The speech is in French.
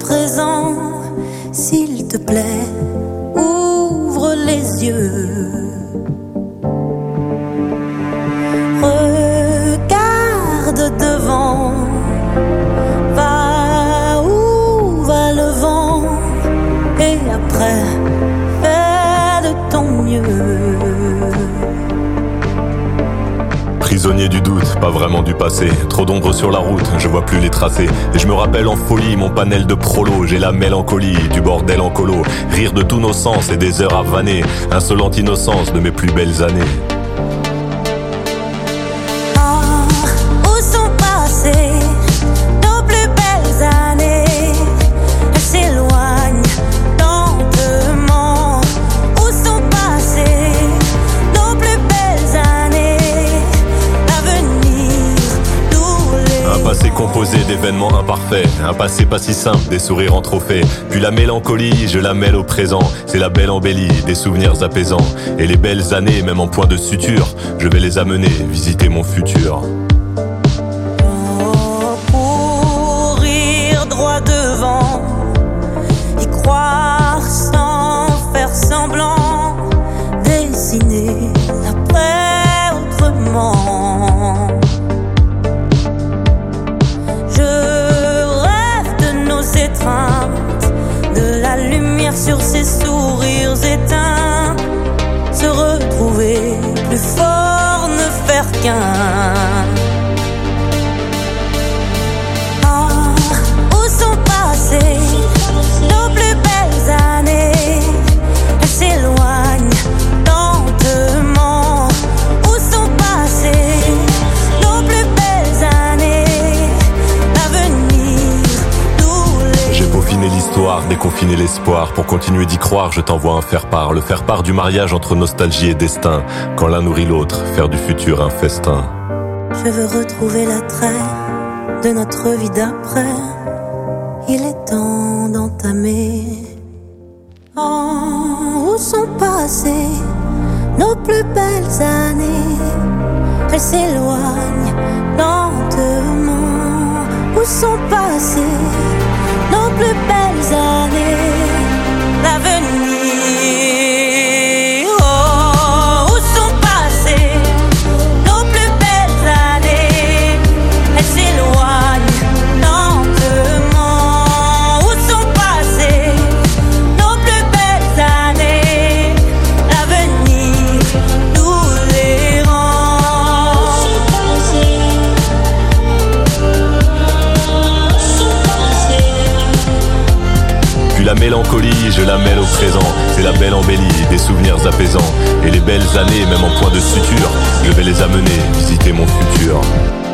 présent. S'il te plaît, ouvre les yeux. Regarde devant. Va où va le vent. Et après, fais de ton mieux. Prisonnier du doute, pas vraiment du passé. Trop d'ombre sur la route, je vois plus les tracés. Et je me rappelle en folie mon panel de prolo. J'ai la mélancolie du bordel en colo. Rire de tous nos sens et des heures à vanner. Insolente innocence de mes plus belles années. Où sont passées nos plus belles années? Elles s'éloignent lentement. Où sont passées nos plus belles années? L'avenir nous les... Un passé composé d'événements imparfaits. Un passé pas si simple, des sourires en trophée. Puis la mélancolie, je la mêle au présent. C'est la belle embellie, des souvenirs apaisants. Et les belles années, même en point de suture, je vais les amener visiter mon futur. Courir droit devant, y croire sans faire semblant, dessiner l'après autrement. Je rêve de nos étreintes, de la lumière sur ces sourires éteints, se retrouver plus fort, ne faire qu'un. Où sont passées nos plus belles années? Elles s'éloignent lentement. Où sont passées nos plus belles années? L'avenir nous les... J'ai peaufiné l'histoire, déconfiné l'espoir. Pour continuer d'y croire, je t'envoie un faire-part. Le faire-part du mariage entre nostalgie et destin. Quand l'un nourrit l'autre, faire du futur un festin. Je veux retrouver l'attrait de notre vie d'après. Il est temps d'entamer. Où sont passées nos plus belles années? Elles s'éloignent lentement. Où sont passées nos plus belles années? L'avenir. Où sont passées nos plus belles années? Elles s'éloignent lentement. Où sont passées nos plus belles années? L'avenir nous les rend. Puis la mélancolie, je la mêle au présent. C'est la belle embellie, des souvenirs apaisants. Et les belles années, même en point de suture, je vais les amener visiter mon futur.